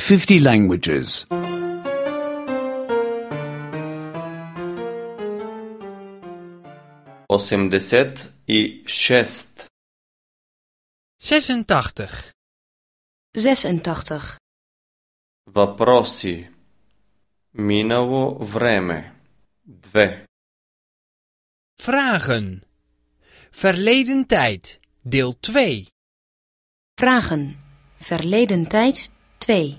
50 languages. 86. 86. 86. Въпроси. Минало време. 2. Vragen. Verleden tijd. Deel 2. Vragen. Verleden tijd 2.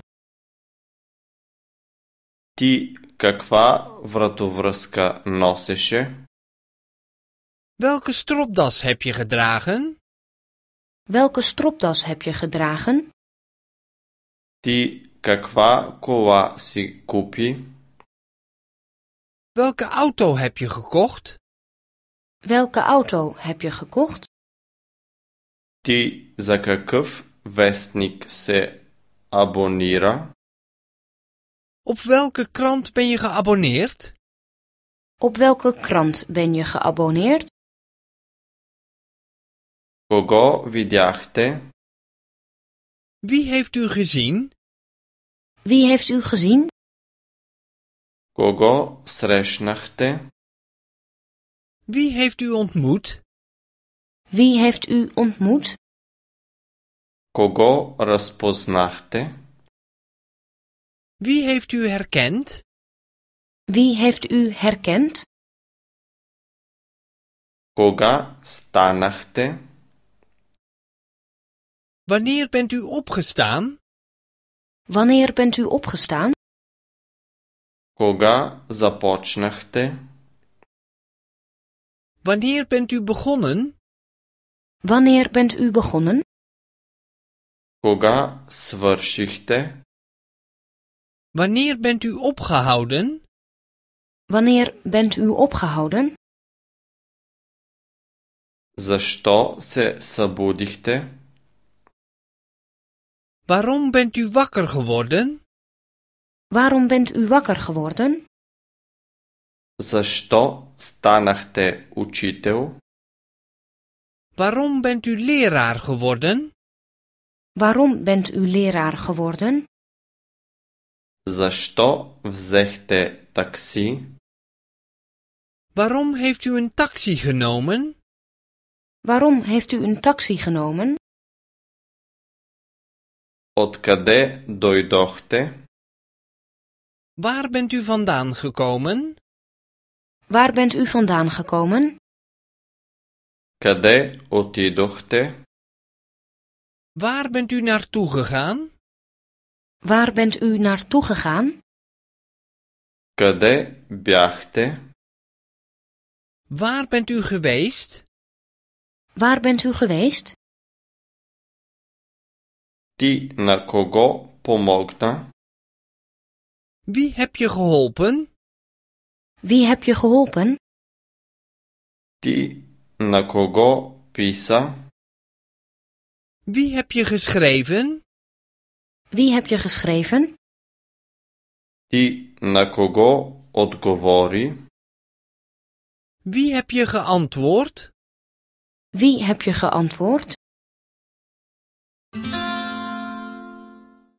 Ти каква вратовръзка носеше? Welke stropdas heb je gedragen? Welke stropdas heb je gedragen? Ти каква кола си купи? Welke auto heb je gekocht? Welke auto heb je gekocht? Ти за какъв вестник се абонира? Op welke krant ben je geabonneerd? Op welke krant ben je geabonneerd? Кого видяхте? Wie heeft u gezien? Wie heeft u gezien? Кого срещнахте? Wie heeft u ontmoet? Wie heeft u ontmoet? Кого разпознахте? Wie heeft u herkend? Wie heeft u herkend? Кога станахте? Wanneer bent u opgestaan? Wanneer bent u opgestaan? Кога започнахте? Wanneer bent u begonnen? Wanneer bent u begonnen? Кога свършихте? Wanneer bent u opgehouden? Wanneer bent u opgehouden? Защо се събудихте? Waarom bent u wakker geworden? Waarom bent u wakker geworden? Защо станахте учител? Waarom bent u leraar geworden? Waarom bent u leraar geworden? Защо взехте такси? Waarom heeft u een taxi genomen? Waarom heeft u een taxi genomen? Откъде дойдохте? Waar bent u vandaan gekomen? Waar bent u vandaan gekomen? Къде отидохте? Waar bent u naartoe gegaan? Waar bent u naartoe gegaan? Къде бяхте? Waar bent u geweest? Waar bent u geweest? Ти на кого помогна? Wie heb je geholpen? Wie heb je geholpen? Ти на кого писа? Wie heb je geschreven? Wie heb je geschreven? Ти на кого отговори? Wie heb je geantwoord? Wie heb je geantwoord?